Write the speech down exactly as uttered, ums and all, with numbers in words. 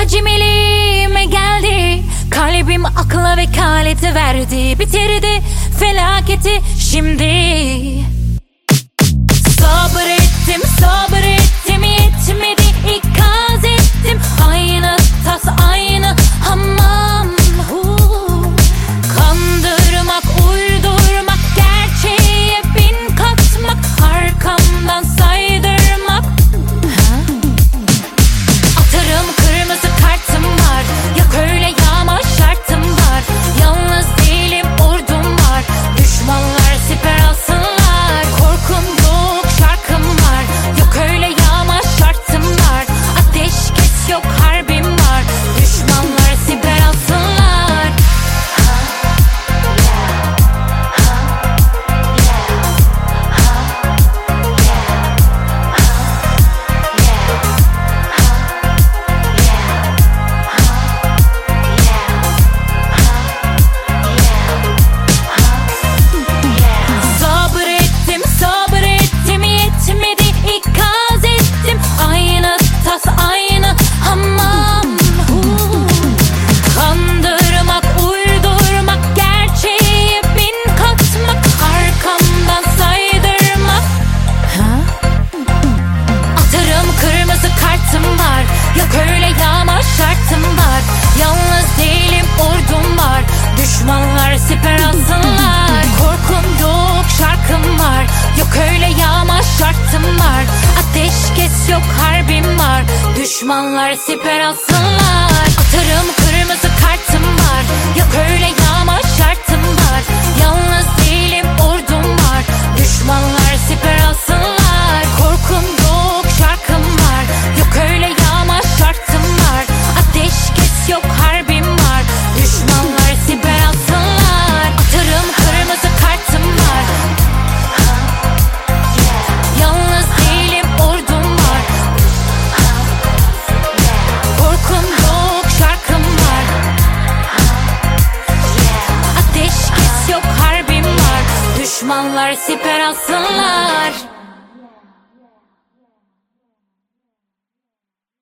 Acemiliğime geldi, kalbim akla vekaleti verdi, bitirdi felaketi şimdi. Sabrettim sabrettim yetmedi, ikaz ettim, aynı tas aynı hamam. Huu. Kandırmak, uydurmak, gerçeğe bin katmak, arkamdan saydırmak. Ha? Atarım kırmızı kartım var, yok öyle yağma şartım var. Yalnız değilim, ordum var, düşmanlar siper alsınlar. Korkum yok, şarkım var, yok öyle yağma şartım var. Ateşkes yok, harbim var, düşmanlar siper alsınlar. Sabrettim sabrettim yetmedi, ikaz ettim, aynı tas aynı hamam. Huu. Kandırmak, uydurmak, gerçeğe bin katmak, arkamdan saydırmak. Ha? Atarım kırmızı kartım var, yok öyle yağma şartım var. Yalnız değilim, ordum var, düşmanlar siper alsınlar. Korkum yok, şarkım var, yok öyle yağma şartım var. Ateşkes yok, harbim var, düşmanlar siper alsınlar. Atarım kırmızı kartım var, yok öyle yağma şartım var. Yalnız değilim, ordum var, düşmanlar siper alsınlar. Korkum yok, şarkım var, yok öyle yağma şartım var. Ateşkes yok, harbim var, düşmanlar siper alsınlar. Atarım kırmızı kartım var, yalnız değilim, ordum var. Korkum yok, şarkım var. Ateşkes yok, harbim var, düşmanlar siper alsınlar.